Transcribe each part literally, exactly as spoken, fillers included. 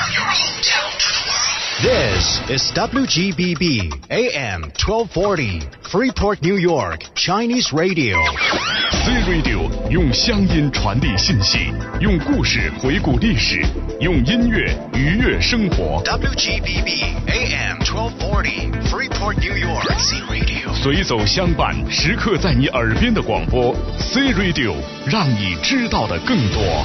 This is W G B B A M twelve forty, Freeport, New York, Chinese Radio. C Radio 用乡音传递信息，用故事回顾历史，用音乐愉悦生活。 W G B B A M twelve forty, Freeport, New York, C Radio. 随走相伴，时刻在你耳边的广播 C Radio， 让你知道的更多。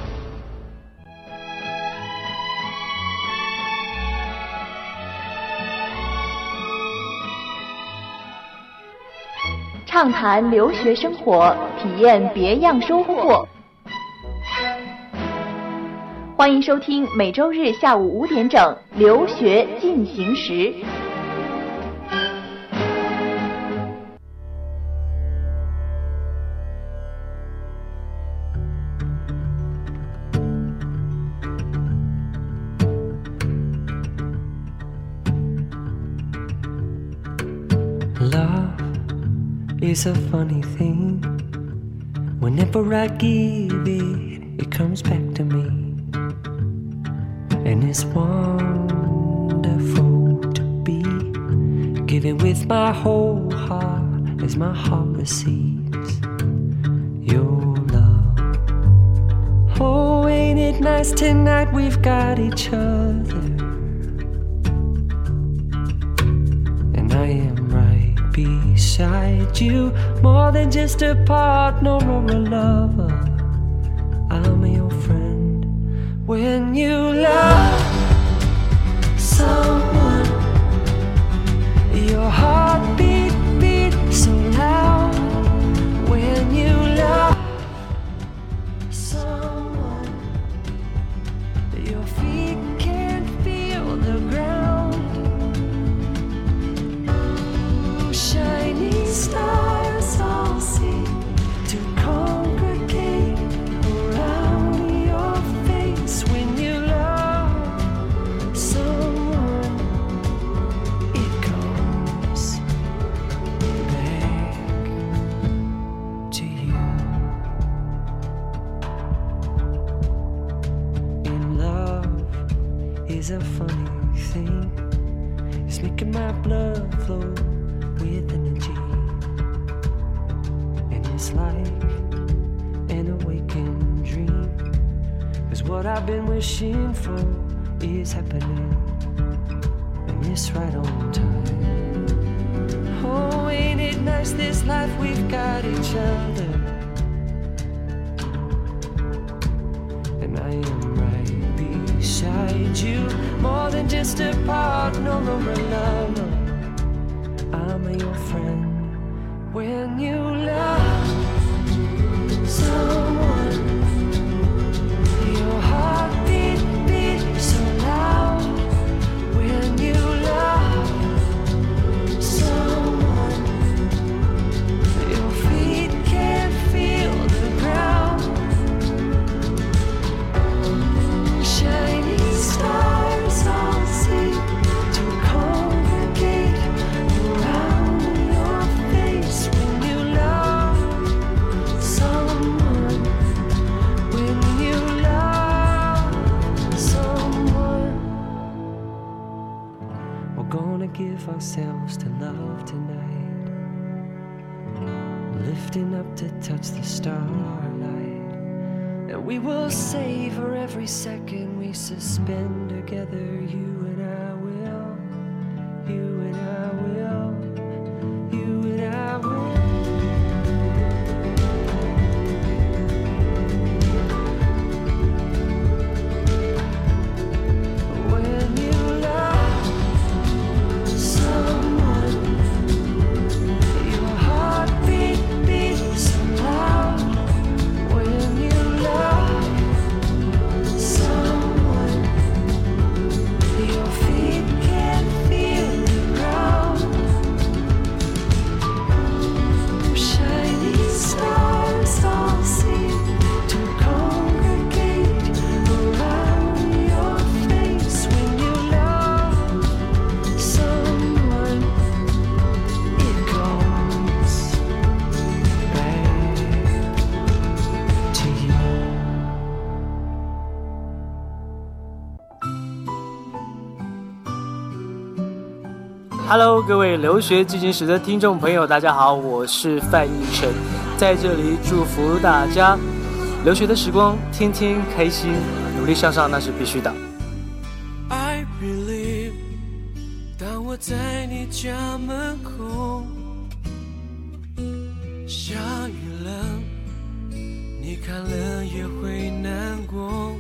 畅谈留学生活，体验别样收获。欢迎收听每周日下午五点整《留学进行时》。 It's a funny thing. Whenever I give it, it comes back to me. And it's wonderful to be giving with my whole heart as my heart receives your love. Oh, ain't it nice tonight we've got each other. And I am beside you, more than just a partner or a lover. I'm your friend. When you love someone, your heart beat, beat so loud. When you love someone, your feet can't feel the ground. Shining stars all seem to congregate around your face. When you love someone, it goes back to you. In love is a funny thing. It's making my blood flow with energy, and it's like an awakened dream, 'cause what I've been wishing for is happening, and it's right on time. Oh, ain't it nice this life we've got each other, and I am right beside you, more than just a partner or a lover. I'm your friend. When you love someone, your heart beat, beat so loud. When you love someone, your feet can't feel the ground. Shining stars all seem to congregate around your face. When you love someone, when you love someone, we're gonna give ourselves to love tonight, lifting up to touch the starlight, and we will savor every second we suspend together. You and I will, you and I will, you and I will. When you love someone, your heart beat, beat so loud. When you love someone, your feet can't feel the ground. Hello， 各位留学进行时的听众朋友，大家好，我是范逸臣，在这里祝福大家留学的时光天天开心，努力向上那是必须的。 I believe， 当我在你家门口，下雨了，你看了也会难过。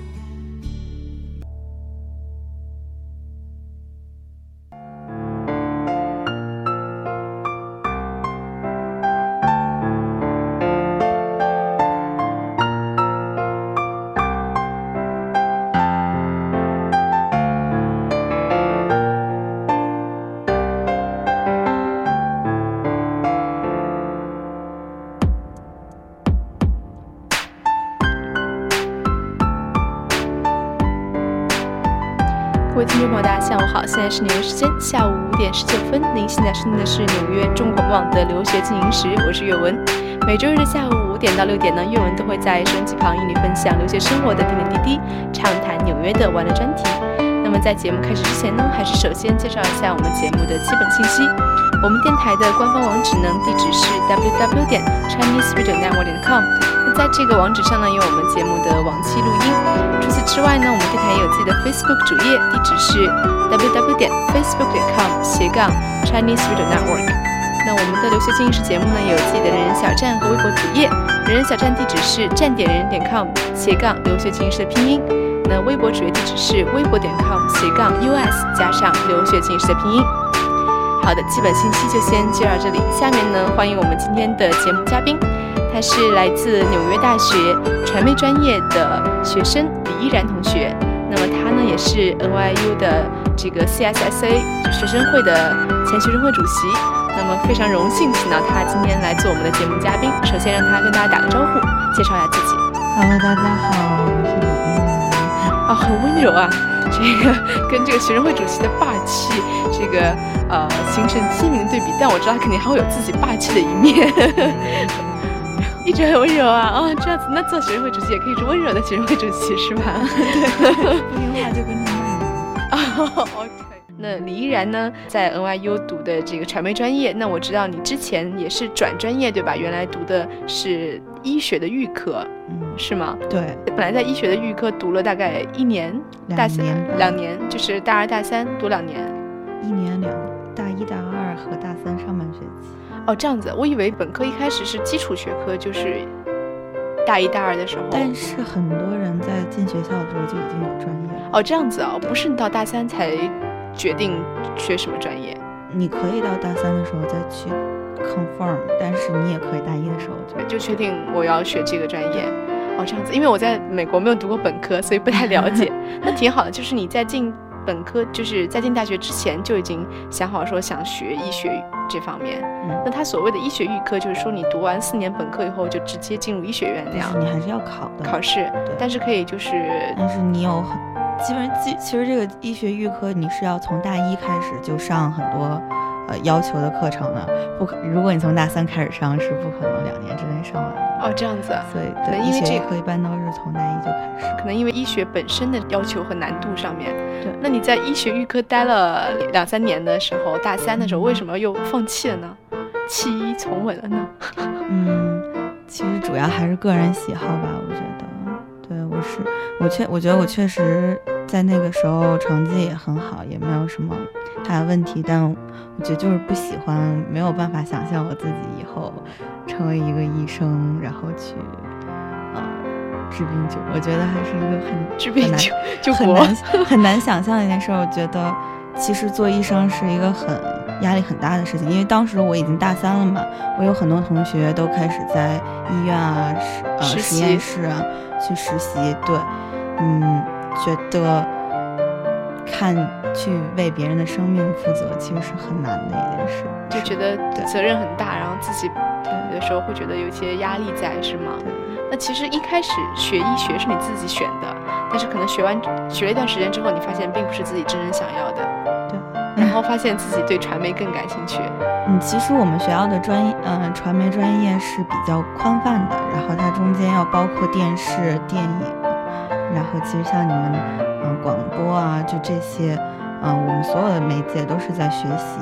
各位听众朋友，大家下午好，现在是纽约时间下午五点十九分，您现在收听的是纽约中广播网的留学进行时，我是岳文。每周日的下午五点到六点呢，岳文都会在收音机旁与你分享留学生活的点点滴滴，畅谈纽约的玩乐专题。那么在节目开始之前呢，还是首先介绍一下我们节目的基本信息。我们电台的官方网址呢，地址是 double u double u double u 点 chinese radio network 点 com。那在这个网址上呢，有我们节目的往期录音。除此之外呢，我们电台也有自己的 Facebook 主页，地址是 double u double u double u 点 facebook 点 com 斜杠 Chinese Radio Network。那我们的留学进行时节目呢，也有自己的人人小站和微博主页，人人小站地址是站点人点 com 斜杠留学进行时的拼音。那微博主页地址是微博点 com 斜杠 us 加上留学进行时的拼音。好的，基本信息就先介绍这里。下面呢，欢迎我们今天的节目嘉宾，他是来自纽约大学传媒专业的学生李依然同学。那么他呢，也是 N Y U 的这个 C S S A 学生会的前学生会主席。那么非常荣幸请到他今天来做我们的节目嘉宾。首先让他跟大家打个招呼，介绍一下自己。 Hello， 大家好，我是李依然。 啊，很温柔啊，这个跟这个学生会主席的霸气，这个呃形成鲜明的对比。但我知道他肯定还会有自己霸气的一面。一直很温柔啊，哦，这样子，那做学生会主席也可以是温柔的学生会主席是吧？ 对，不听话就跟着骂人。 哦 ，OK。那李依然呢，在 N Y U 读的这个传媒专业。那我知道你之前也是转专业对吧？原来读的是医学的预科，嗯，是吗？ 对。 本来在医学的预科读了大概一年， 两年， 两年，就是大二大三读两年。 一年两，大一大二和大三上半学期。 哦，这样子，我以为本科一开始是基础学科，就是大一大二的时候。 但是很多人在进学校的时候就已经有专业了。 哦，这样子啊、哦，不是你到大三才决定学什么专业？ 你可以到大三的时候再去 confirm， 但是你也可以大一的时候就就确定我要学这个专业。哦，这样子，因为我在美国没有读过本科，所以不太了解。那挺好的，就是你在进本科，就是在进大学之前就已经想好说想学医学这方面。嗯，那他所谓的医学预科，就是说你读完四年本科以后就直接进入医学院那样。 但是你还是要考的考试，但是可以就是， 但是你有很基本上其实这个医学预科你是要从大一开始就上很多呃要求的课程的，不可如果你从大三开始上是不可能两年之内上完的。 哦，这样子啊。 所以对，医学预科一般都是从大一就开始。 可能因为医学本身的要求和难度上面。 对。 那你在医学预科待了两三年的时候，大三的时候为什么又放弃了呢？弃医从文了呢？ 嗯，其实主要还是个人喜好吧，我觉得。对，我是我确我觉得我确实在那个时候成绩也很好，也没有什么大的问题，但我觉得就是不喜欢，没有办法想象我自己以后成为一个医生，然后去呃治病救，我觉得还是一个很治病救救很难很难想象的一件事。我觉得其实做医生是一个很压力很大的事情，因为当时我已经大三了嘛，我有很多同学都开始在医院啊、呃实验室啊去实习。对，嗯，觉得看去为别人的生命负责，其实是很难的一件事， 就觉得责任很大，然后自己有的时候会觉得有些压力在，是吗？那其实一开始学医学是你自己选的，但是可能学完学了一段时间之后，你发现并不是自己真正想要的。 对。 然后发现自己对传媒更感兴趣。 嗯，其实我们学校的专业，嗯、呃，传媒专业是比较宽泛的，然后它中间要包括电视、电影，然后其实像你们，嗯、呃，广播啊，就这些，嗯、呃，我们所有的媒介都是在学习。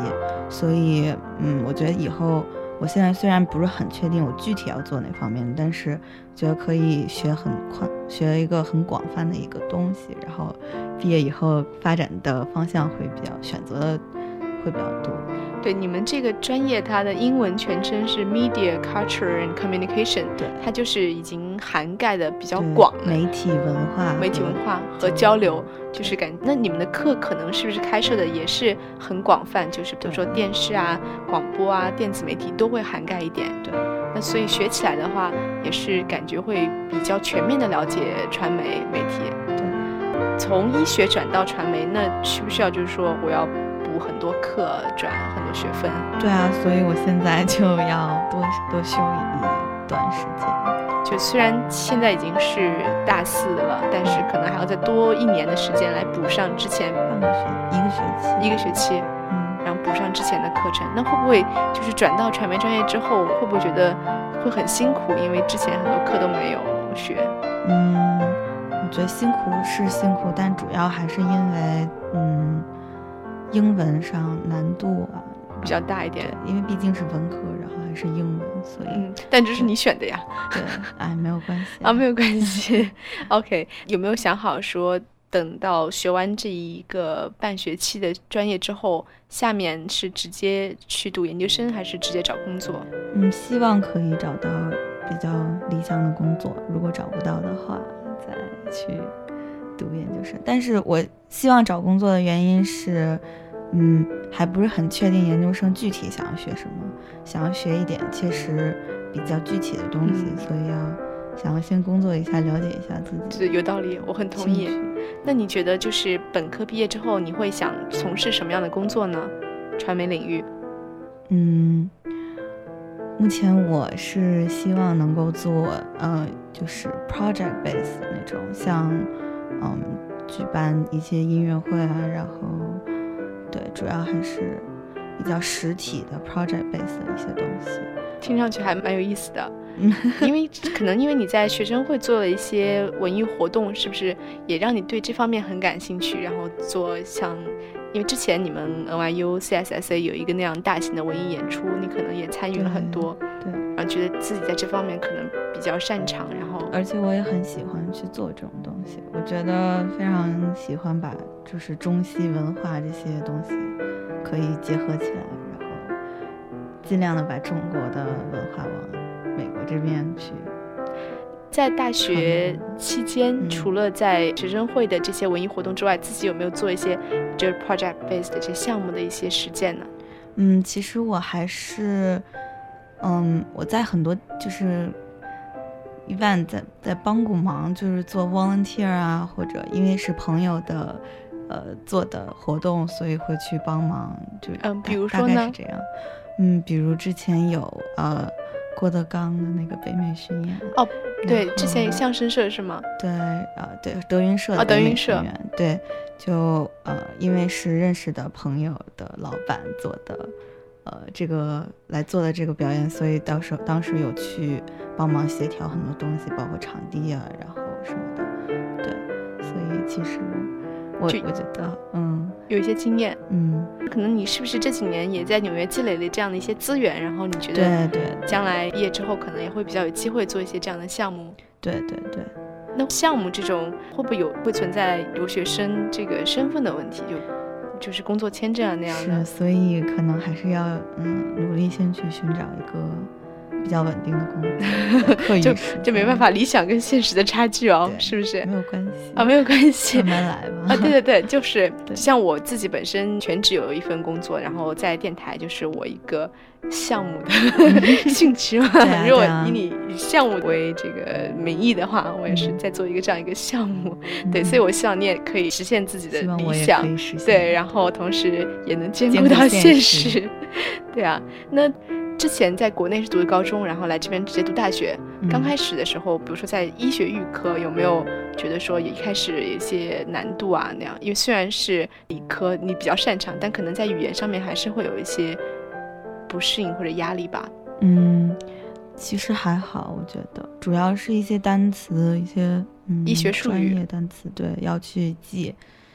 所以嗯，我觉得以后我现在虽然不是很确定我具体要做哪方面，但是觉得可以学很宽，学一个很广泛的一个东西，然后毕业以后发展的方向会比较选择的会比较多。 对，你们这个专业它的英文全称是 Media Culture and Communication， 对，它就是已经涵盖的比较广了， 媒体文化媒体文化和交流，就是感那你们的课可能是不是开设的也是很广泛，就是比如说电视啊、广播啊、电子媒体都会涵盖一点。 对， 那所以学起来的话也是感觉会比较全面的了解传媒媒体。 对， 从医学转到传媒，那需不需要就是说我要补很多课，转很多学分？ 对啊，所以我现在就要多多修一段时间。 就虽然现在已经是大四了，但是可能还要再多一年的时间来补上之前半个学一个学期一个学期，嗯，然后补上之前的课程。那会不会就是转到传媒专业之后，会不会觉得会很辛苦？因为之前很多课都没有学。 嗯，我觉得辛苦是辛苦，但主要还是因为嗯。英文上难度啊比较大一点， 因为毕竟是文科，然后还是英文，所以、 嗯、但这是你选的呀。 对，哎，没有关系啊，没有关系。OK， 有没有想好说等到学完这一个半学期的专业之后，下面是直接去读研究生，还是直接找工作？ 嗯，希望可以找到比较理想的工作，如果找不到的话再去读研究生。但是我希望找工作的原因是嗯，还不是很确定研究生具体想要学什么，想要学一点确实比较具体的东西、嗯、所以要想要先工作一下，了解一下自己。 对，有道理，我很同意。那你觉得就是本科毕业之后你会想从事什么样的工作呢？传媒领域？ 嗯，目前我是希望能够做呃，就是 project base 那种，像嗯举办一些音乐会啊，然后对，主要还是比较实体的 project base 的一些东西。 听上去还蛮有意思的。因为可能因为你在学生会做了一些文艺活动，是不是也让你对这方面很感兴趣，然后做像因为之前你们 N Y U C S S A 有一个那样大型的文艺演出，你可能也参与了很多， 对， 对， 然后觉得自己在这方面可能比较擅长，然后而且我也很喜欢去做这种东西，我觉得非常喜欢把就是中西文化这些东西可以结合起来，然后尽量的把中国的文化往美国这边去。 在大学期间、嗯、除了在学生会的这些文艺活动之外，自己有没有做一些就是 project based 的这些项目的一些实践呢？ 嗯，其实我还是嗯我在很多就是一般在在帮过忙，就是做 volunteer 啊，或者因为是朋友的呃做的活动，所以会去帮忙，就嗯，比如说呢， 大概是这样。嗯，比如之前有呃郭德纲的那个北美巡演。 哦，对，之前有相声社是吗？ 对，呃，对，德云社的北美巡演、哦、对，就呃因为是认识的朋友的老板做的呃这个来做的这个表演，所以到时候当时有去帮忙协调很多东西，包括场地啊，然后什么的。对，所以其实我我觉得嗯有一些经验。 嗯， 可能你是不是这几年也在纽约积累了这样的一些资源，然后你觉得对对将来毕业之后可能也会比较有机会做一些这样的项目？ 对对对。 那项目这种会不会有会存在留学生这个身份的问题，就就是工作签证啊那样的？ 是，所以可能还是要嗯努力先去寻找一个比较稳定的工作， 就就没办法，理想跟现实的差距哦，是不是？ 没有关系啊，没有关系， 慢慢来吧。 啊，对对对，就是像我自己本身全职有一份工作，然后在电台就是我一个项目的兴趣嘛。 啊、 如果以你以项目为这个名义的话，我也是在做一个这样一个项目。嗯、对，所以我希望你也可以实现自己的理想，对，然后同时也能兼顾到现实。对啊，那。之前在国内是读的高中，然后来这边直接读大学。嗯、刚开始的时候，比如说在医学预科，有没有觉得说也一开始有一些难度啊那样？因为虽然是理科，你比较擅长，但可能在语言上面还是会有一些不适应或者压力吧。 嗯，其实还好，我觉得主要是一些单词，一些嗯医学术语、 专业单词，对，要去记。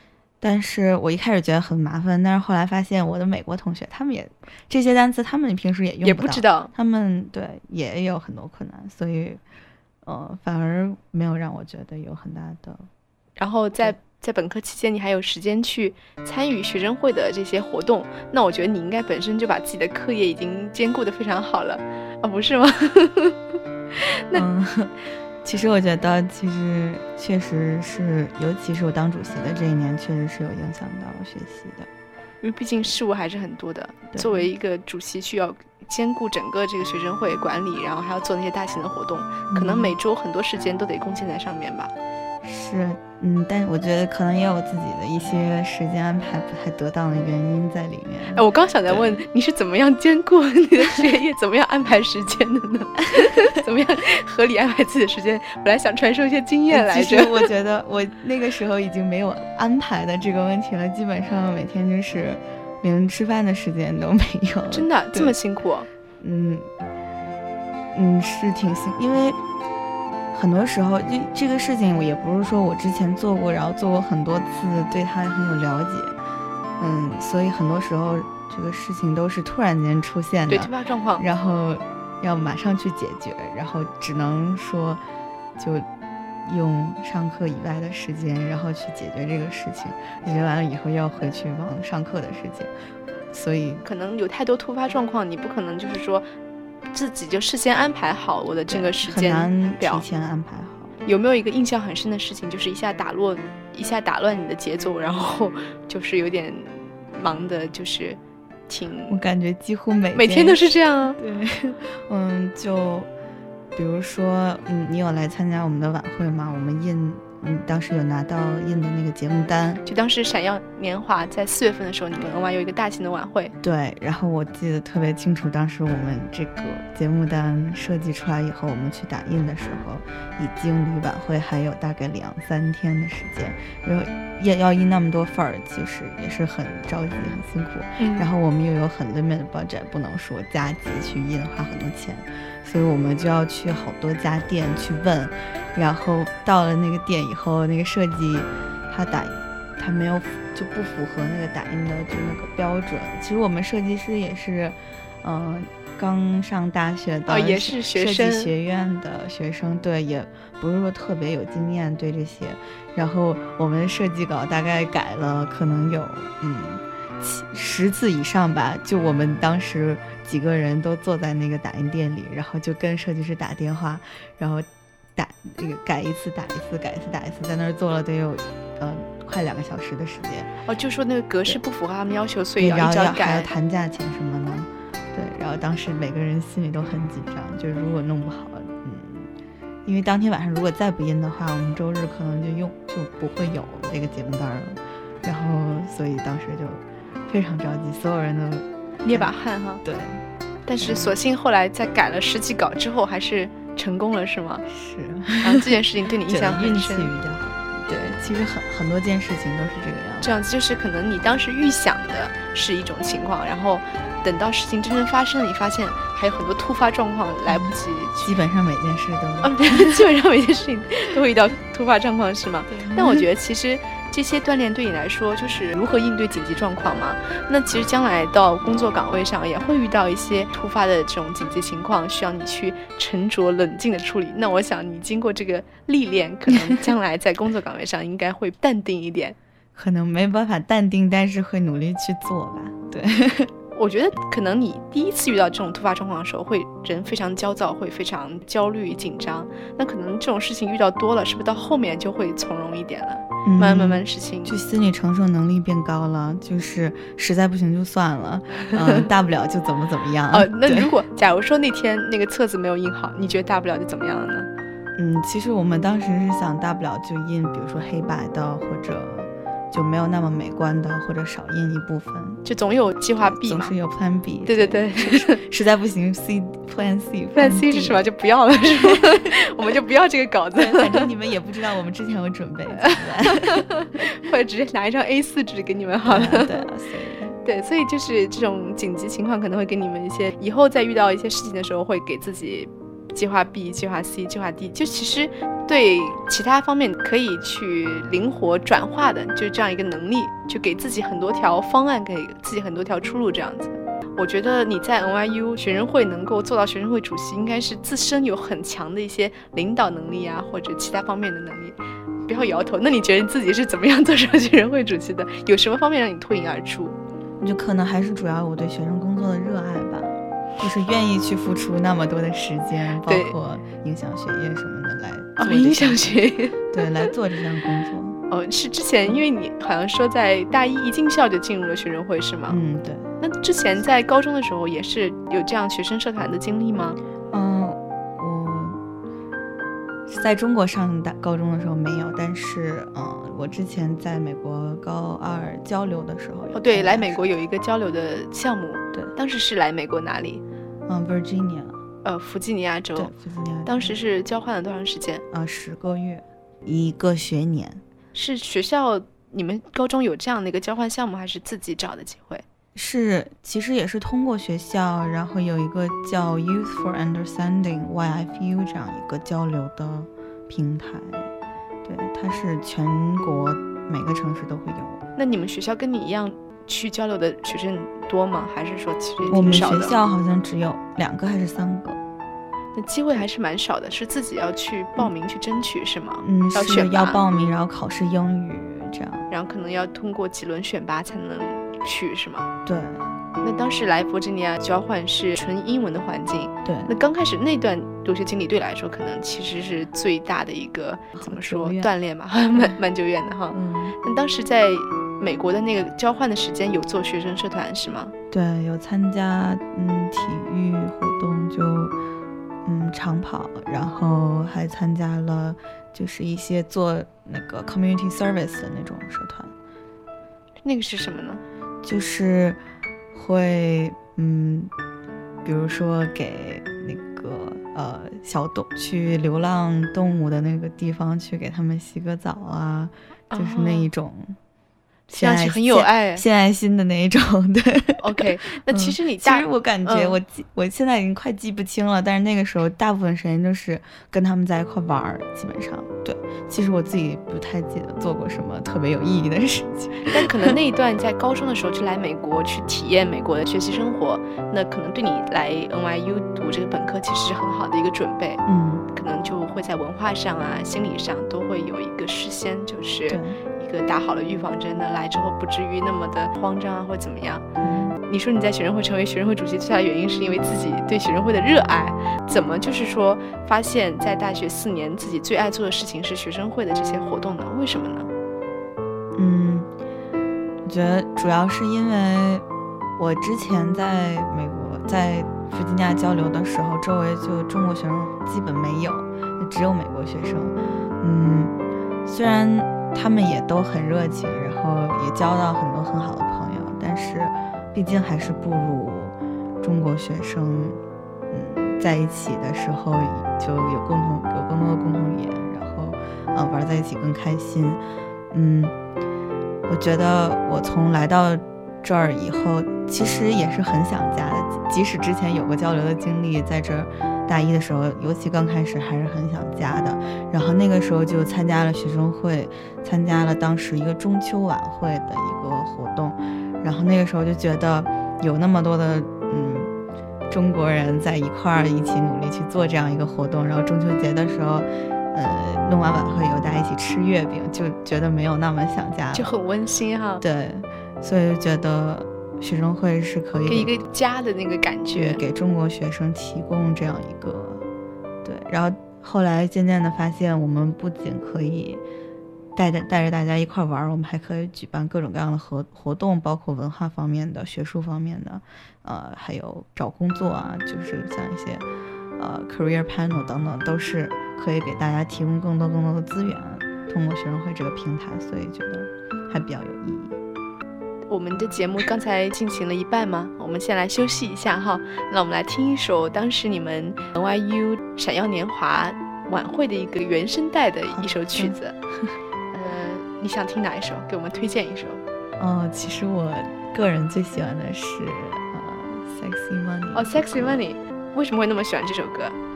但是我一开始觉得很麻烦，但是后来发现我的美国同学他们也这些单词他们平时也用不到， 也不知道， 他们对也有很多困难，所以呃反而没有让我觉得有很大的。 然后在在本科期间你还有时间去参与学生会的这些活动，那我觉得你应该本身就把自己的课业已经兼顾得非常好了啊，不是吗？那、 嗯其实我觉得其实确实是，尤其是我当主席的这一年确实是有影响到学习的， 因为毕竟事务还是很多的，作为一个主席需要兼顾整个这个学生会管理，然后还要做那些大型的活动、嗯、可能每周很多时间都得贡献在上面吧。 是，嗯，但我觉得可能也有自己的一些时间安排不太得当的原因在里面。 哎，我刚想在问你是怎么样兼顾你的学业，怎么样安排时间的呢？怎么样合理安排自己的时间？本来想传授一些经验来着。 其实我觉得我那个时候已经没有安排的这个问题了，基本上每天就是连吃饭的时间都没有。 真的这么辛苦？ 嗯嗯，是挺辛，因为很多时候这这个事情我也不是说我之前做过，然后做过很多次，对它很有了解，嗯，所以很多时候这个事情都是突然间出现的， 对突发状况， 然后要马上去解决，然后只能说就用上课以外的时间，然后去解决这个事情，解决完了以后要回去忙上课的事情，所以可能有太多突发状况，你不可能就是说自己就事先安排好我的这个时间表， 很难提前安排好。 有没有一个印象很深的事情，就是一下打乱一下打乱你的节奏，然后就是有点忙的，就是挺我感觉几乎每每天都是这样啊。 对，嗯，就比如说，嗯，你有来参加我们的晚会吗？我们印。嗯，当时有拿到印的那个节目单， 就当时闪耀年华在四月份的时候，你们额外有一个大型的晚会。 对，然后我记得特别清楚，当时我们这个节目单设计出来以后，我们去打印的时候，已经离晚会还有大概两三天的时间，然后也要印那么多份儿，其实也是很着急很辛苦、嗯、然后我们又有很 limited budget， 不能说加急去印花很多钱，所以我们就要去好多家店去问，然后到了那个店以后，那个设计他打他没有就不符合那个打印的就那个标准。其实我们设计师也是嗯、呃、刚上大学的、 哦、也是学生设计学院的学生，对，也不是说特别有经验对这些，然后我们设计稿大概改了可能有嗯十次以上吧，就我们当时几个人都坐在那个打印店里，然后就跟设计师打电话，然后打这个改一次打一次改一次打一次，在那儿做了得有呃快两个小时的时间。 哦，就说那个格式不符合他们要求，所以要一直改， 还要谈价钱什么的。对，然后当时每个人心里都很紧张，就是如果弄不好，嗯，因为当天晚上如果再不印的话，我们周日可能就用就不会有这个节目单了，然后所以当时就非常着急，所有人都捏把汗哈。 对， 但是所幸后来在改了十几稿之后，还是成功了，是吗？ 是。 然后这件事情对你印象很运深， 气比较好。对，其实很很多件事情都是这个样子。 这样子就是可能你当时预想的是一种情况，然后等到事情真正发生了，你发现还有很多突发状况来不及、 嗯、基本上每件事都、 哦、基本上每件事情都会遇到突发状况，是吗？但我觉得其实这些锻炼对你来说就是如何应对紧急状况嘛。那其实将来到工作岗位上也会遇到一些突发的这种紧急情况，需要你去沉着冷静的处理。那我想你经过这个历练，可能将来在工作岗位上应该会淡定一点。 可能没办法淡定，但是会努力去做吧。对， 我觉得可能你第一次遇到这种突发状况的时候，会人非常焦躁，会非常焦虑紧张。那可能这种事情遇到多了，是不是到后面就会从容一点了？嗯、慢慢慢慢事情就心理承受能力变高了，就是实在不行就算了，嗯，大不了就怎么怎么样。 哦，那如果假如说那天那个册子没有印好，你觉得大不了就怎么样了呢？ 嗯，其实我们当时是想大不了就印，比如说黑白的或者。就没有那么美观的，或者少印一部分， 就总有计划 B 嘛，总是有 Plan B。 对对对， 实在不行 C Plan C Plan C 是什么？就不要了，是吗？我们就不要这个稿子， 反正你们也不知道我们之前有准备， 或者直接拿一张 A 四 纸给你们好了。 对啊，所以对，所以就是这种紧急情况可能会给你们一些，以后再遇到一些事情的时候，会给自己计划 B、计划 C、计划 D， 就其实对其他方面可以去灵活转化的，就这样一个能力，就给自己很多条方案，给自己很多条出路这样子。我觉得你在 N Y U 学生会能够做到学生会主席，应该是自身有很强的一些领导能力啊，或者其他方面的能力。不要摇头，那你觉得你自己是怎么样做成学生会主席的？有什么方面让你脱颖而出？ 就可能还是主要我对学生工作的热爱吧，就是愿意去付出那么多的时间，包括影响学业什么的来做、哦、 影响学业， 对，来做这项工作。 哦，是之前因为你好像说在大一一进校就进入了学生会是吗？ 嗯，对。 那之前在高中的时候也是有这样学生社团的经历吗？ 嗯，我在中国上大高中的时候没有，但是嗯，我之前在美国高二交流的时候有。 哦，对，来美国有一个交流的项目。 对， 当时是来美国哪里？ 嗯 ，Virginia， 呃，弗吉尼亚州。 对，弗吉尼亚州。 当时是交换了多长时间？ 呃，十个月，一个学年。 是学校，你们高中有这样的一个交换项目，还是自己找的机会？ 是，其实也是通过学校，然后有一个叫 Youth for Understanding Y F U 这样一个交流的平台。对，它是全国每个城市都会有。 那你们学校跟你一样去交流的学生多吗？还是说其实也挺少的？ 我们学校好像只有两个还是三个。 那机会还是蛮少的，是自己要去报名去争取是吗？ 嗯， 要选拔， 要报名，然后考试英语这样， 然后可能要通过几轮选拔才能去是吗？ 对。 那当时来弗吉尼亚交换是纯英文的环境， 对。 那刚开始那段留学经历对来说，可能其实是最大的一个怎么说锻炼吧，蛮蛮久远的哈。 嗯。 那当时在美国的那个交换的时间，有做学生社团是吗？ 对，有参加嗯体育活动就。嗯，长跑，然后还参加了就是一些做那个 community service 的那种社团。 那个是什么呢？ 就是会嗯，比如说给那个呃小动去流浪动物的那个地方去给他们洗个澡啊，哦、就是那一种。 听上去很有爱， 献爱心的那一种，对。 OK， 那其实你大， 嗯、其实我感觉我记、嗯，我现在已经快记不清了，但是那个时候大部分时间就是跟他们在一块玩，基本上对。其实我自己不太记得做过什么特别有意义的事情， 但可能那一段在高中的时候去来美国去体验美国的学习生活，那可能对你来 N Y U 读这个本科其实是很好的一个准备。 嗯， 可能就会在文化上啊、心理上都会有一个事先就是一个打好了预防针的，来之后不至于那么的慌张啊或怎么样。 嗯， 你说你在学生会成为学生会主席最大的原因是因为自己对学生会的热爱，怎么就是说发现在大学四年自己最爱做的事情是学生会的这些活动呢？为什么呢？ 嗯，我觉得主要是因为我之前在美国在弗吉尼亚交流的时候，周围就中国学生基本没有，只有美国学生。嗯，虽然他们也都很热情，然后也交到很多很好的朋友，但是毕竟还是不如中国学生嗯在一起的时候就有共同有更多的共同语言，然后呃玩在一起更开心。嗯，我觉得我从来到这儿以后其实也是很想家的，即使之前有过交流的经历，在这儿大一的时候尤其刚开始还是很想家的。然后那个时候就参加了学生会，参加了当时一个中秋晚会的一个活动，然后那个时候就觉得有那么多的嗯中国人在一块儿一起努力去做这样一个活动，然后中秋节的时候呃，弄完晚会以后大家一起吃月饼，就觉得没有那么想家了， 就很温馨哈。 对，所以就觉得学生会是可以给一个家的那个感觉， 给中国学生提供这样一个对。然后后来渐渐的发现，我们不仅可以带着带着大家一块玩，我们还可以举办各种各样的活活动，包括文化方面的、学术方面的，呃，还有找工作啊，就是像一些呃 career panel 等等，都是可以给大家提供更多更多的资源，通过学生会这个平台，所以觉得还比较有意义。 我们的节目刚才进行了一半吗？我们先来休息一下哈。那我们来听一首当时你们 N Y U 闪耀年华晚会的一个原声带的一首曲子。呃，你想听哪一首？给我们推荐一首。 哦，其实我个人最喜欢的是呃 Sexy Money。 哦 Sexy Money， 为什么会那么喜欢这首歌？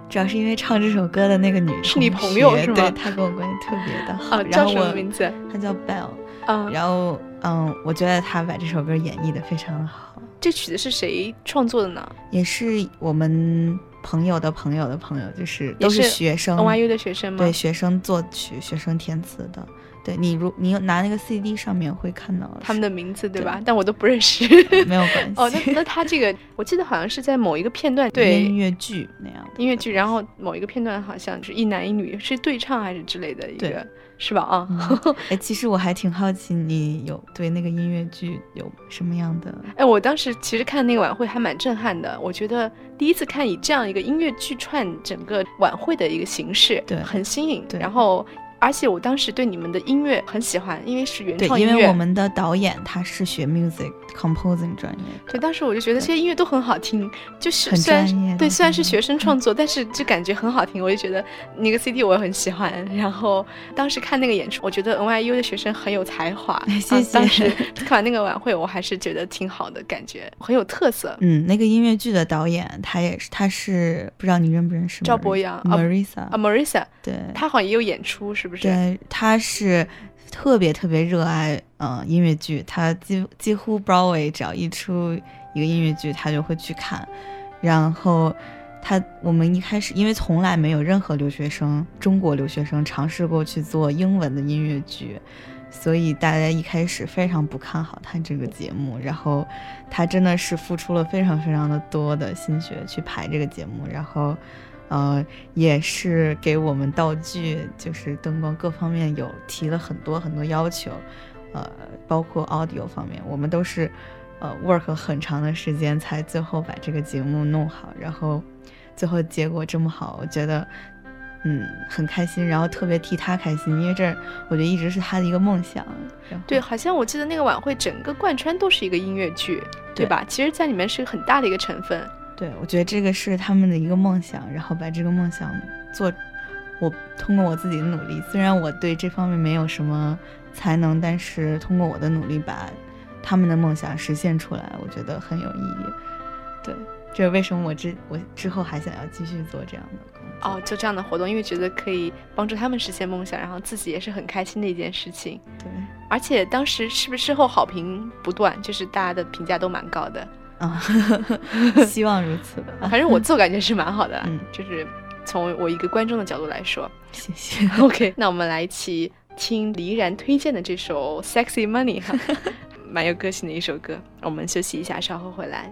主要是因为唱这首歌的那个女同学是你朋友是吗？ 对，她跟我关系特别的好。 啊，叫什么名字？ 她叫 Bell。 嗯， 然后嗯，我觉得她把这首歌演绎的非常好。 这曲子是谁创作的呢？ 也是我们朋友的朋友的朋友，就是都是学生 N Y U 的学生吗？ 对，学生作曲，学生填词的。对，你如你拿那个 C D 上面会看到他们的名字，对吧？ 对， 但我都不认识。 没有关系。 哦，那那他这个，我记得好像是在某一个片段，对， 音乐剧那样的音乐剧，然后某一个片段好像是一男一女，是对唱还是之类的一个，是吧？啊， 嗯，哎，其实我还挺好奇，你有对那个音乐剧有什么样的？ 哎，我当时其实看那个晚会还蛮震撼的，我觉得第一次看以这样一个音乐剧串整个晚会的一个形式， 对， 很新颖。 对， 然后。而且我当时对你们的音乐很喜欢，因为是原创音乐。 对，因为我们的导演他是学 music composing 专业的。 对，当时我就觉得这些音乐都很好听，就是很虽然专业。 对，虽然是学生创作，但是就感觉很好听。我就觉得那个 C D 我也很喜欢。然后当时看那个演出，我觉得 N Y U 的学生很有才华。 谢谢。 当时看完那个晚会，我还是觉得挺好的，感觉很有特色。 嗯，那个音乐剧的导演他也是，他是不知道你认不认识赵博洋 Marisa 啊 Marisa， 对， 他好像也有演出，是不是？ 对，他是特别特别热爱嗯音乐剧，他几几乎 Broadway 只要一出一个音乐剧，他就会去看。然后他我们一开始因为从来没有任何留学生中国留学生尝试过去做英文的音乐剧，所以大家一开始非常不看好他这个节目。然后他真的是付出了非常非常的多的心血去排这个节目，然后呃，也是给我们道具，就是灯光各方面有提了很多很多要求，呃，包括 audio 方面，我们都是呃 work 很长的时间才最后把这个节目弄好，然后最后结果这么好，我觉得嗯很开心，然后特别替他开心，因为这我觉得一直是他的一个梦想。 对，好像我记得那个晚会整个贯穿都是一个音乐剧， 对, 对吧？其实在里面是很大的一个成分。 对，我觉得这个是他们的一个梦想，然后把这个梦想做，我通过我自己的努力，虽然我对这方面没有什么才能，但是通过我的努力把他们的梦想实现出来，我觉得很有意义。对，这是为什么我之我之后还想要继续做这样的工作。 哦，就这样的活动，因为觉得可以帮助他们实现梦想，然后自己也是很开心的一件事情。 对， 而且当时是不是事后好评不断，就是大家的评价都蛮高的。 啊，希望如此吧。 反正我自我感觉是蛮好的， 嗯， 就是从我一个观众的角度来说。 谢谢。 OK， 那我们来一起听黎然推荐的这首 Sexy Money 哈，蛮有个性的一首歌。我们休息一下，稍后回来。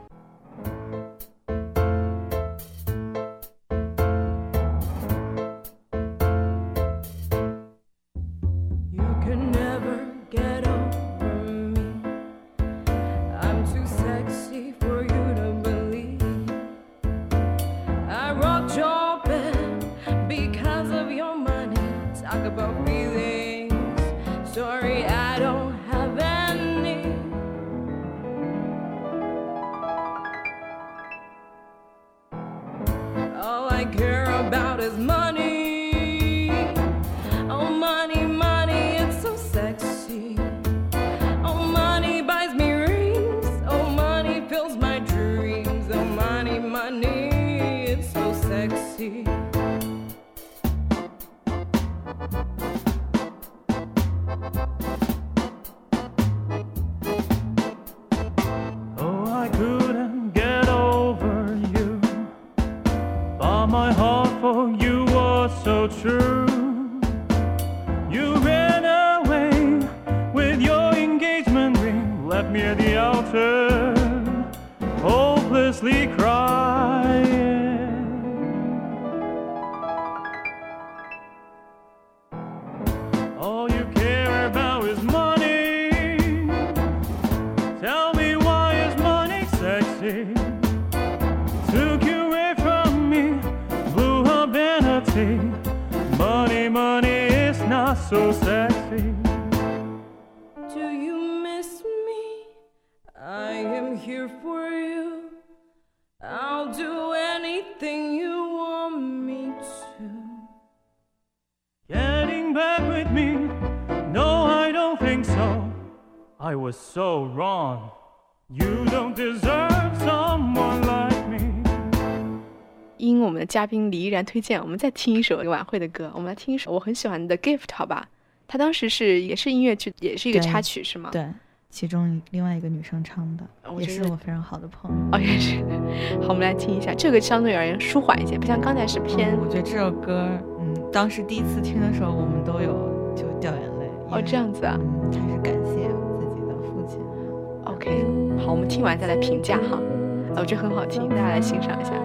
So sexy. Do you miss me? I am here for you. I'll do anything you want me to. Getting back with me? No, I don't think so. I was so wrong. You don't deserve someone like me. 应我们的嘉宾李依然推荐，我们再听一首晚会的歌，我们来听一首我很喜欢的 Gift 好吧，它当时是也是音乐剧，也是一个插曲是吗？ 对，其中另外一个女生唱的，也是我非常好的朋友。 哦，也是。好，我们来听一下，这个相对而言舒缓一些，不像刚才是偏。 嗯、我觉得这首歌，嗯，当时第一次听的时候，我们都有就掉眼泪。 哦，这样子啊。 嗯，还是感谢自己的父亲。 OK， 好，我们听完再来评价哈。我觉得很好听，大家来欣赏一下。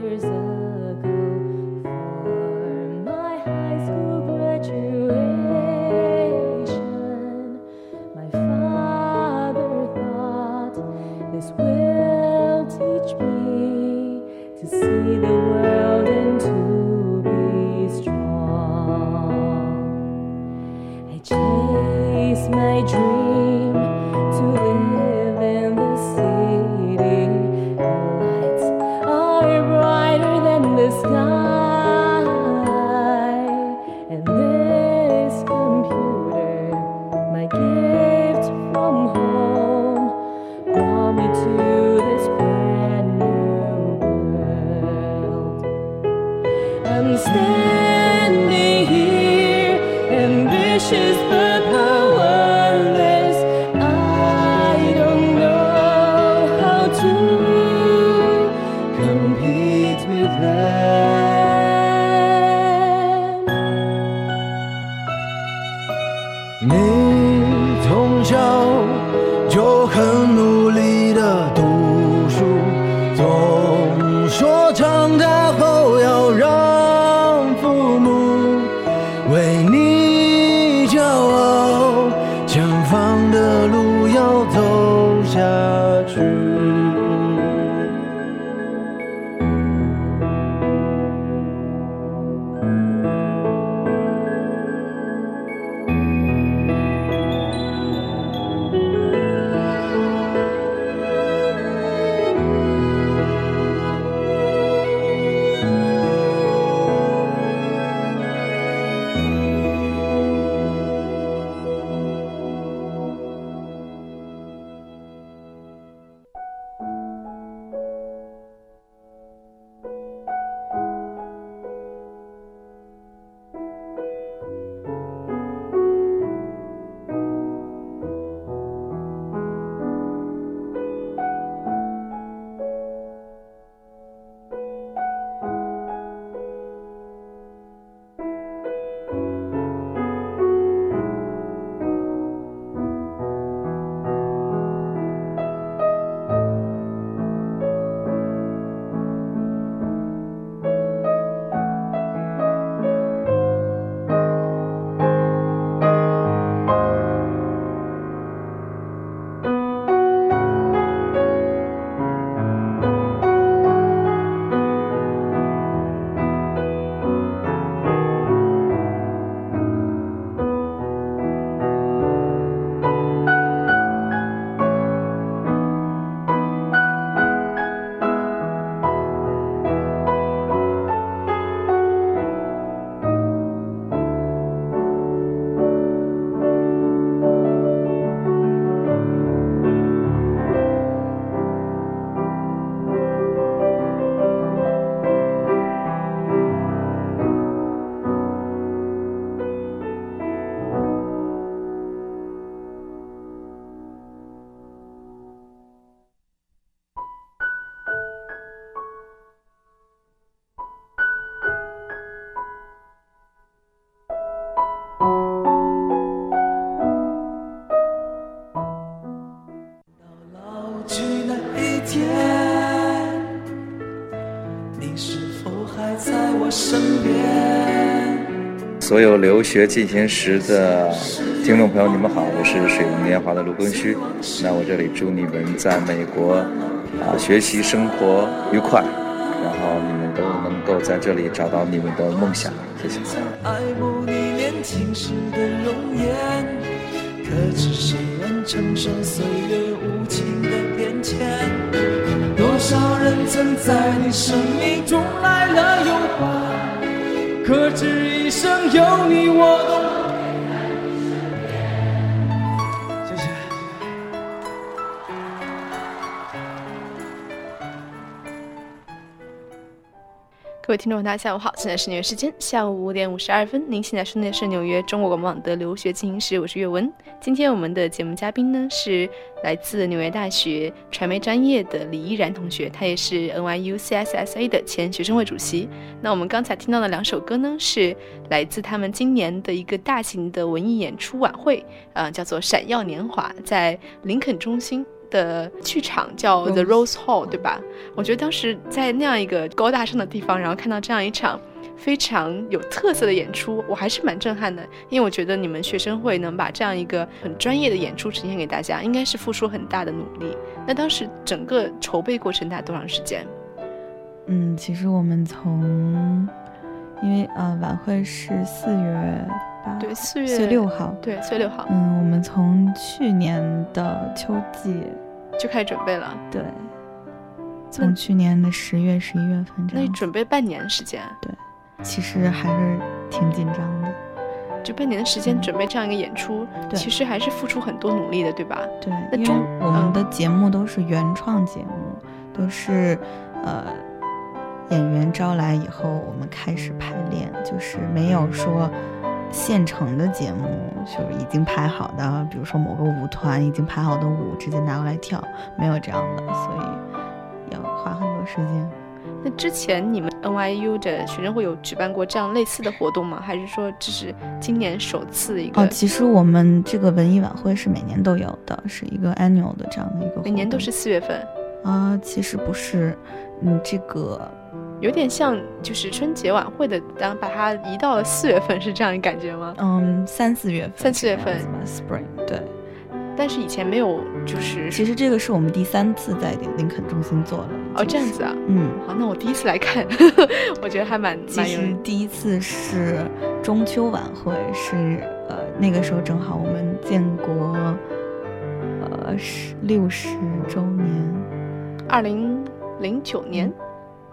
所有留学进行时的听众朋友，你们好，我是水木年华的卢庚戌。那我这里祝你们在美国啊学习生活愉快，然后你们都能够在这里找到你们的梦想。谢谢。 爱慕你年轻时的容颜，可知谁人承受岁月无情的变迁？多少人曾在你生命中来了又还，可知一生有你我懂。谢谢。 各位听众大家下午好，现在是纽约时间下午五点五十二分，您现在收听的是纽约中国广播网的留学进行时，我是岳文。今天我们的节目嘉宾呢是来自纽约大学传媒专业的李依然同学，他也是 N Y U C S S A 的前学生会主席。那我们刚才听到的两首歌呢是来自他们今年的一个大型的文艺演出晚会，呃，叫做闪耀年华，在林肯中心的剧场叫 The Rose Hall， 对吧？我觉得当时在那样一个高大上的地方，然后看到这样一场非常有特色的演出，我还是蛮震撼的。因为我觉得你们学生会能把这样一个很专业的演出呈现给大家，应该是付出很大的努力。那当时整个筹备过程大概多长时间？ 嗯，其实我们从因为呃晚会是四月八， 对，四月四月六号， 对，四月六号。 嗯，我们从去年的秋季就开始准备了， 对，从去年的十月、十一月份这样。 那你准备半年的时间？ 对，其实还是挺紧张的。 就半年的时间准备这样一个演出， 嗯、 其实还是付出很多努力的，对吧？ 对， 那中我们的节目都是原创节目，嗯、都是呃。演员招来以后我们开始排练，就是没有说现成的节目就是已经排好的，比如说某个舞团已经排好的舞直接拿过来跳，没有这样的，所以要花很多时间。 那之前你们 N Y U 的学生会有举办过这样类似的活动吗？还是说这是今年首次的一个？ 哦，其实我们这个文艺晚会是每年都有的，是一个 annual 的这样的一个活动。 每年都是四月份啊、呃？其实不是，嗯，这个有点像就是春节晚会的，当把它移到了四月份，是这样的感觉吗？ 嗯，三四月份， 三四月份 ，Spring， 对。 但是以前没有，就是其实这个是我们第三次在林肯中心做了。 哦，这样子啊， 嗯， 好，那我第一次来看，我觉得还蛮其实第一次是中秋晚会，是呃那个时候正好我们建国呃十六十周年， 二零零九年。嗯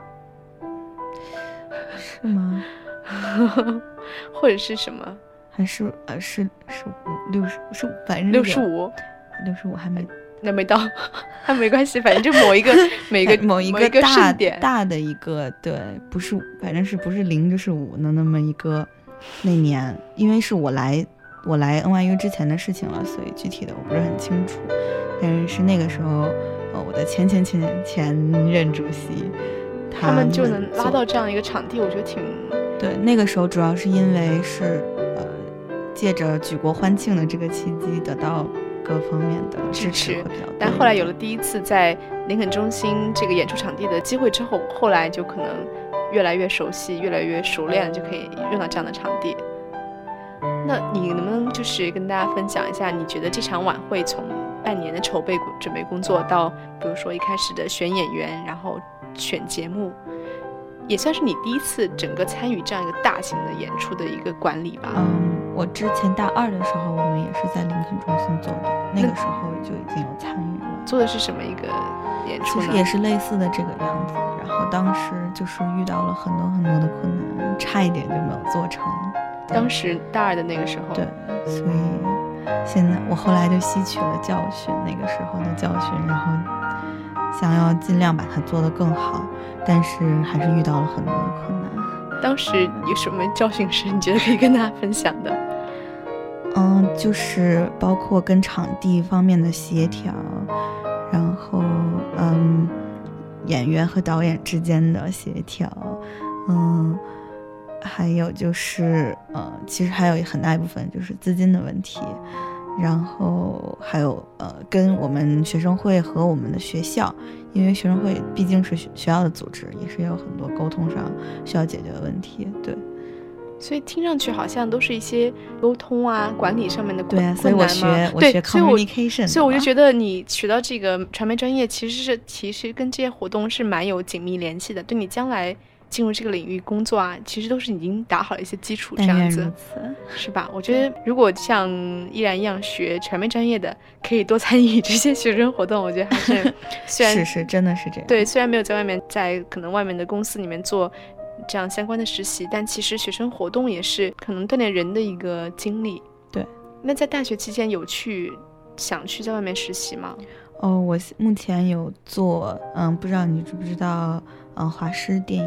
是吗？ 或者是什么？ 还是呃是是六十是反正六十五， 六十五还没那没到，还没关系，反正就某一个每个某一个大点大的一个对，不是反正是不是零就是五的那么一个那年，因为是我来我来 N Y U 之前的事情了，所以具体的我不是很清楚，但是是那个时候呃我的前前前前任主席。 他们就能拉到这样一个场地，我觉得挺对。那个时候主要是因为是呃，借着举国欢庆的这个契机，得到各方面的支持会比较多。 但后来有了第一次在林肯中心这个演出场地的机会之后，后来就可能越来越熟悉，越来越熟练，就可以用到这样的场地。那你能不能就是跟大家分享一下，你觉得这场晚会从半年的筹备准备工作到，比如说一开始的选演员，然后选节目，也算是你第一次整个参与这样一个大型的演出的一个管理吧？ 嗯，我之前大二的时候，我们也是在林肯中心做的，那个时候就已经有参与了。 做的是什么一个演出呢？ 其实也是类似的这个样子，然后当时就是遇到了很多很多的困难，差一点就没有做成。 当时大二的那个时候， 对，所以现在我后来就吸取了教训，那个时候的教训，然后想要尽量把它做得更好，但是还是遇到了很多的困难。 当时有什么教训是你觉得可以跟大家分享的？ 嗯，就是包括跟场地方面的协调，然后嗯，演员和导演之间的协调，嗯。还有就是呃，其实还有很大一部分就是资金的问题，然后还有呃，跟我们学生会和我们的学校，因为学生会毕竟是学校的组织，也是有很多沟通上需要解决的问题。对， 所以听上去好像都是一些沟通啊、管理上面的困对啊，所以我学我学 communication， 所以我就觉得你学到这个传媒专业，其实是其实跟这些活动是蛮有紧密联系的，对你将来进入这个领域工作啊，其实都是已经打好了一些基础，这样子是吧？我觉得如果像依然一样学传媒专业的，可以多参与这些学生活动，我觉得还是虽然是是真的是这样。 对，虽然没有在外面在可能外面的公司里面做这样相关的实习，但其实学生活动也是可能锻炼人的一个经历。 对， 那在大学期间有去想去在外面实习吗？ 哦，我目前有做，嗯，不知道你知不知道，嗯，华师电影。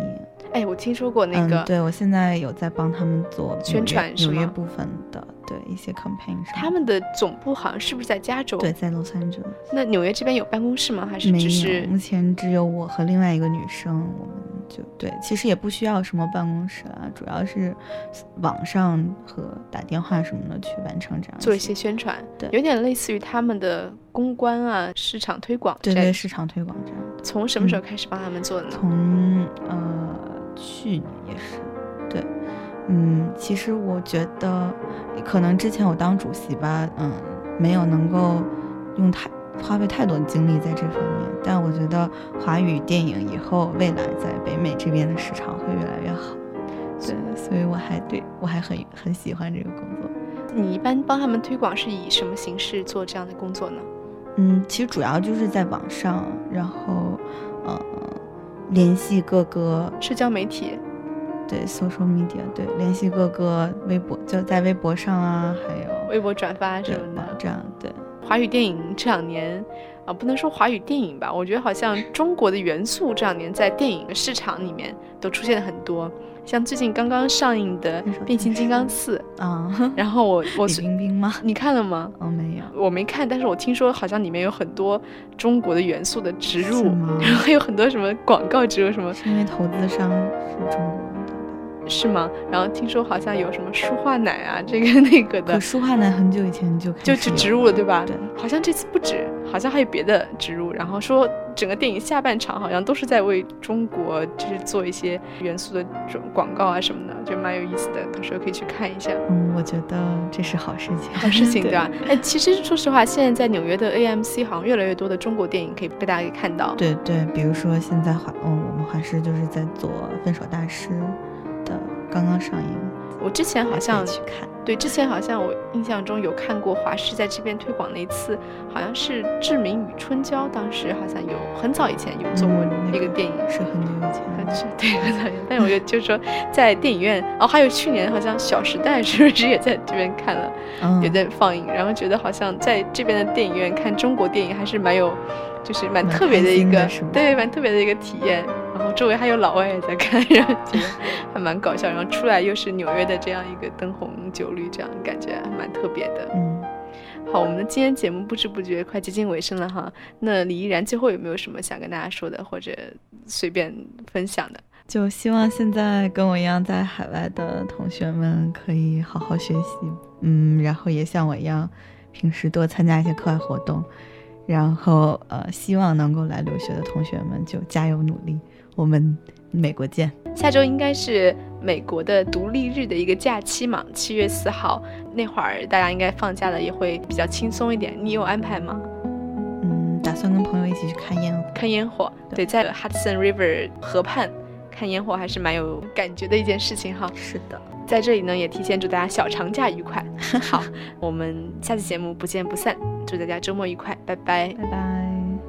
哎，我听说过那个， 嗯、对我现在有在帮他们做宣传， 纽约部分的，对一些 campaign。 他们的总部好像是不是在加州？ 对，在洛杉矶。 那纽约这边有办公室吗？还是只是？ 没有，目前只有我和另外一个女生，我们就对，其实也不需要什么办公室啊，主要是网上和打电话什么的去完成这样做一些宣传， 对， 有点类似于他们的公关啊、市场推广， 对对，市场推广这样。 从什么时候开始帮他们做的呢？ 从呃去年也是，对，嗯，其实我觉得可能之前我当主席吧，嗯，没有能够用太花费太多的精力在这方面，但我觉得华语电影以后未来在北美这边的市场会越来越好，对，所以我还对我还很很喜欢这个工作。 你一般帮他们推广是以什么形式做这样的工作呢？ 嗯，其实主要就是在网上，然后呃联系各个社交媒体， 对 social media， 对，联系各个微博，就在微博上啊，还有微博转发什么的， 这样对。 华语电影这两年啊，不能说华语电影吧，我觉得好像中国的元素这两年在电影市场里面都出现了很多。像最近刚刚上映的《变形金刚四》 啊， 然后我我李冰冰吗？ 你看了吗？ 哦，没有， 我没看，但是我听说好像里面有很多中国的元素的植入， 然后还有很多什么广告植入什么。 是因为投资商是中国人的吧？ 是吗？然后听说好像有什么舒化奶啊，这个那个的。 可舒化奶很久以前就开始就就植入了，对吧？ 对， 好像这次不止，好像还有别的植入。然后说整个电影下半场好像都是在为中国就是做一些元素的这种广告啊什么的，就蛮有意思的，到时候可以去看一下。 嗯，我觉得这是好事情， 好事情对吧？哎，其实说实话，现在在纽约的 A M C 好像越来越多的中国电影可以被大家给看到。 对对，比如说现在华，嗯，我们华视就是在做《分手大师》的，刚刚上映。 我之前好像去看， 对，之前好像我印象中有看过华视在这边推广那一次，好像是《志明与春娇》，当时好像有很早以前有做过一个电影， 嗯、是很久以前， 是对很早以前。但是我觉得就是说在电影院，哦，还有去年好像《小时代》是不是也在这边看了， 嗯、 也在放映，然后觉得好像在这边的电影院看中国电影还是蛮有，就是蛮特别的一个，对，蛮特别的一个体验。然后周围还有老外也在看，然后觉得还蛮搞笑，然后出来又是纽约的这样一个灯红酒绿，这样感觉还蛮特别的。 嗯， 好，我们的今天节目不知不觉快接近尾声了哈。那李依然最后有没有什么想跟大家说的，或者随便分享的？ 就希望现在跟我一样在海外的同学们可以好好学习，嗯，然后也像我一样平时多参加一些课外活动，然后呃，希望能够来留学的同学们就加油努力，我们美国见。 下周应该是美国的独立日的一个假期嘛，七月四号那会儿大家应该放假了，也会比较轻松一点。你有安排吗？ 嗯，打算跟朋友一起去看烟火。 看烟火， 对, 对，在 Hudson River 河畔看烟火还是蛮有感觉的一件事情哈。 是的， 在这里呢也提前祝大家小长假愉快。好，我们下期节目不见不散，祝大家周末愉快，拜拜， 拜拜。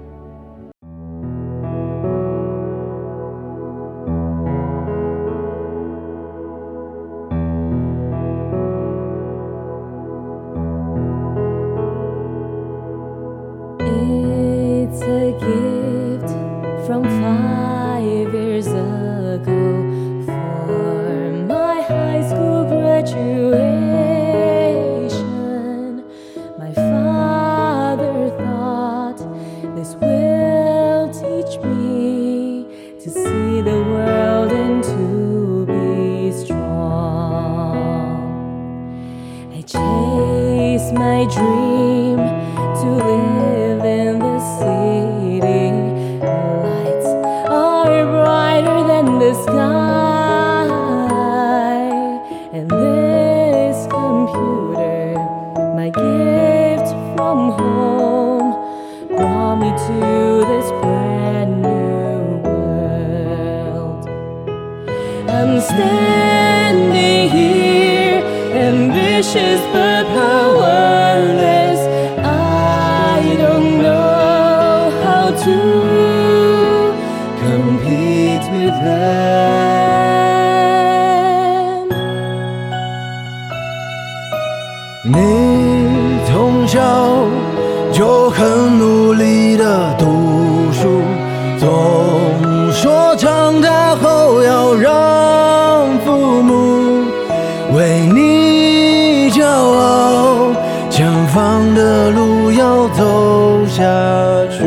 It's a gift from five years ago for my high school graduation. My father thought this will teach me to see the world and to be strong. I chase my dream to live in the city. Lights are brighter than the sky, and this computer, my gift from home, brought me to this brand new world. I'm standing here, ambitious but powerless. I don't know how to compete with them. 你从小就很努力地读书，总说长大后要让要走下去。